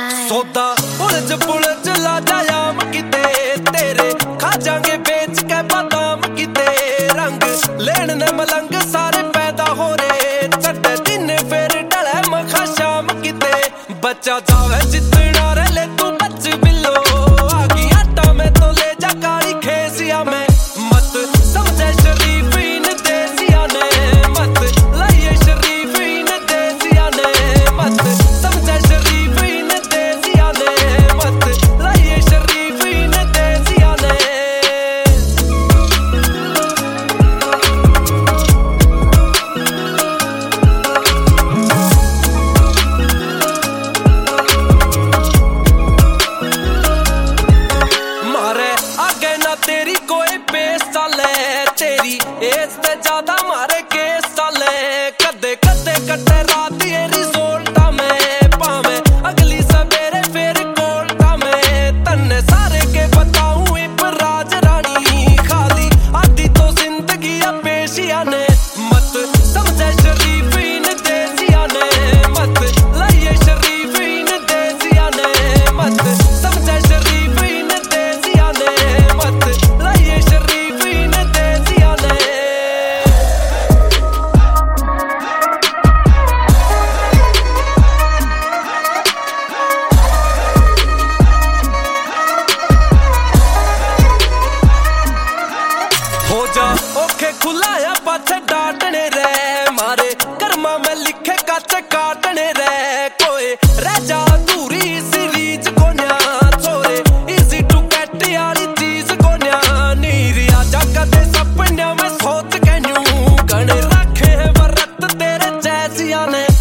सौदा उलझ पुलझ ला जायाम किते तेरे खा जाएंगे बेच के बादाम किते रंग लेन ने मलंग सारे पैदा हो रहे चढ़े दिन फिर डले मखा शाम किते बच्चा जावे जितना रे ले तू बच बिलो आगी आटा में तो ले जा काली खेसिया में मत समझे शरीफ इन देसिया ने मत लाइए शरीफ इन देसिया ने मत समझे शरीफ इन देसिया ने मत लाइए शरीफ इन देसिया ने मारे आगे ना तेरी कोई पेश चले तेरी एज ते ज्यादा मारे केस चले कदे कदे कटे रात ये रिजोल्टा में पावे अगली सवेरे फिर कोल्टा में तन्ने सारे के बताऊं इब राज रानी खाली आधी तो जिंदगी पेशिया ने मत समझे शरीफ इन देसिया ने मत लाइए शरीफ इन देसिया ने मत समझे शरीफ इन देसिया ने मत लाइए शरीफ इन देसिया ने हो जा ओखे खुलाया पाछे डांटने रे मारे कर्मा में लिखे काचे काटने रे कोई रह जा दूरी सीरीज कोन्या छोरे इजी टू गेट यारी चीज कोन्या नीरी आजा कदे सपन्या में सोच के न्यू गणे रखे है वरत तेरे जैसिया ने